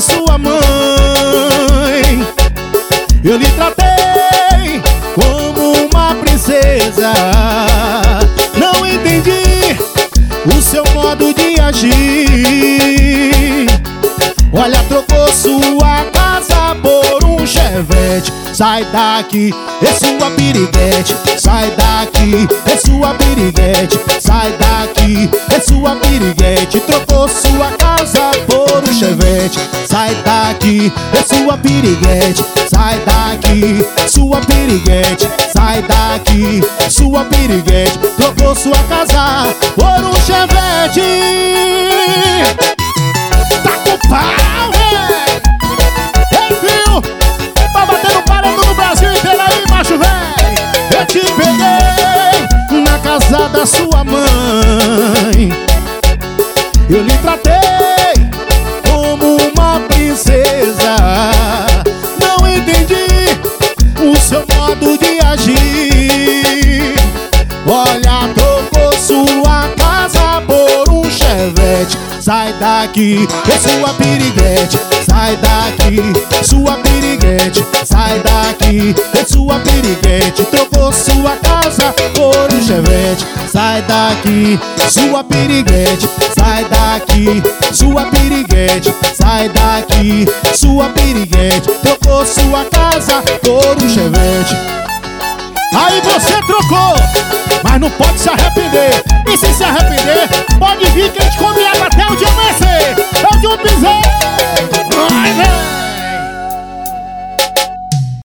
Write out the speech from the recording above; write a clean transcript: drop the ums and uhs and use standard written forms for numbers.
sua mãe. Eu lhe tratei como uma princesa. Não entendi o seu modo de agir. Olha, trocou sua casa por um Chevette. Sai daqui, é sua piriguete. Sai daqui, é sua piriguete. Sai daqui, é sua piriguete. Trocou sua casa por um Chevette. Sai daqui, é sua piriguete. Sai daqui, sua piriguete. Sai daqui, sua piriguete. Trocou sua casa por um Chevette. Tá com pau, véi! Ei, filho! Tá batendo parando no Brasil inteiro aí, macho, véi! Eu te peguei na casa da sua mãe. Eu lhe tratei como uma princesa. Não entendi o seu modo de agir. Olha, trocou sua casa por um Chevette. Sai daqui, é sua piriguete. Sai daqui, sua piriguete. Sai daqui, é sua piriguete. Trocou sua casa por um Chevette. Sai daqui, sua piriguete. Sai daqui, sua piriguete. Sai daqui, sua piriguete. Trocou sua casa por um Chevette. Aí você trocou, mas não pode se arrepender. E se arrepender, pode vir que a gente come ela até o dia amanhecer. É o de um piseiro. Vai, velho.